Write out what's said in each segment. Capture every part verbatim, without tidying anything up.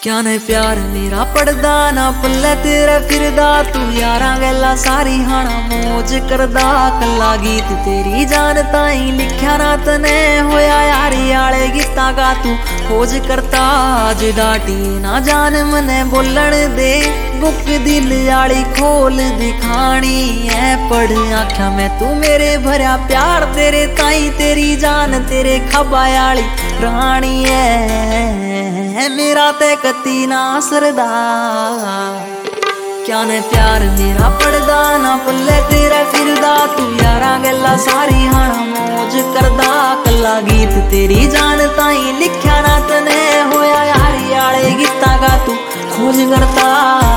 क्या ने प्यार मेरा पड़दा ना पल्ले तेरा फिरदा तू यारा गल्ला सारी हाना मौज करदा कल्ला गीत तेरी जान ताई लिख्या ना तने होया यारी आले गीता गा तू खोज करता अज डाटी ना जान मने बोलन दे बुक दिल आली खोल दिखानी है पढ़ आख्या मैं तू मेरे भरया प्यार तेरे ताई तेरी जान तेरे खबा आली रानी है मेरा ते कती ना सरदा क्या ने प्यार मेरा पड़दा ना पल्ले तेरा फिरदा तू यारा गल्ला सारी हाना मौज करदा कल्ला गीत तेरी जान ताई लिख्या ना तने होया यारी आले गीता गा तू खोज करता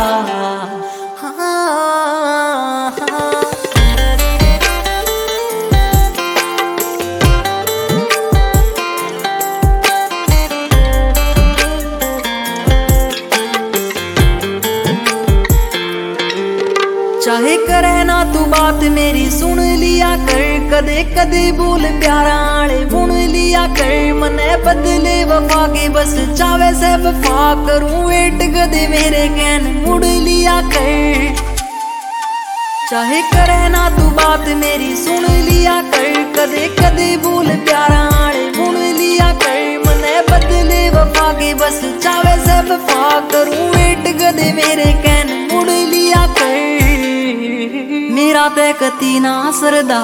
चाहे करे ना तू बात मेरी सुन लिया कर कदे कदे बोल प्यारा आले बुन लिया कर मने बदले वफा के बस चावे से वफा करूं वेट कदे मेरे कहन मुड़ लिया कर चाहे करे ना तू बात मेरी सुन लिया कर कदे कदे बोल प्यारा आले बुन लिया कर मने बदले वफा के बस चावे से वफा करूं वेट कदे मेरे कहन मुड़ लिया कर मेरा ते कती ना सरदा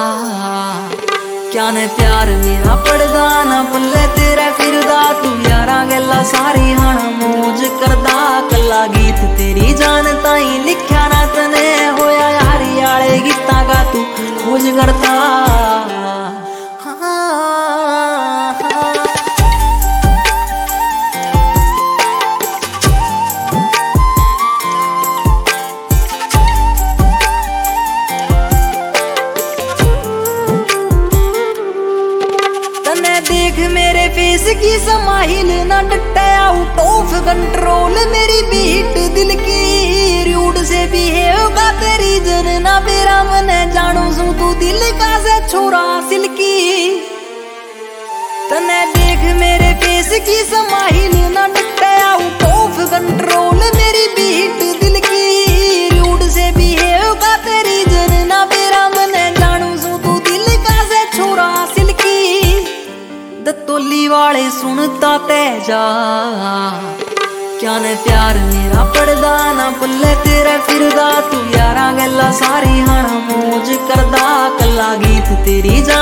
क्या ने प्यार मेरा पड़दा ना पल्ले तेरा फिरदा तू यारा गल्ला सारी हाना मौज करदा कल्ला गीत तेरी जान ताई लिख्या ना तने होया यारी आले गीता गा तू खोज करता देख मेरे फेस की समाहिल ना डटे आउट ऑफ कंट्रोल मेरी बीट दिल की रूड से भी होगा तेरी जन ना मेरा मन जानू सू तू दिल का से छोरा सिल्की तने देख मेरे फेस की समाहिल ना डटे आउट ऑफ कंट्रोल मेरी बीट दिल की रूड से भी होगा तेरी जन ना मेरा मन जानू सू तू दिल का से छोरा सिल्की दत्तोली वाले सुनता तेजा क्या ने प्यार मेरा पड़दा ना पल्ले तेरा फिरदा तू यारा गल्ला सारी हाना मौज करदा कल्ला गीत तेरी जान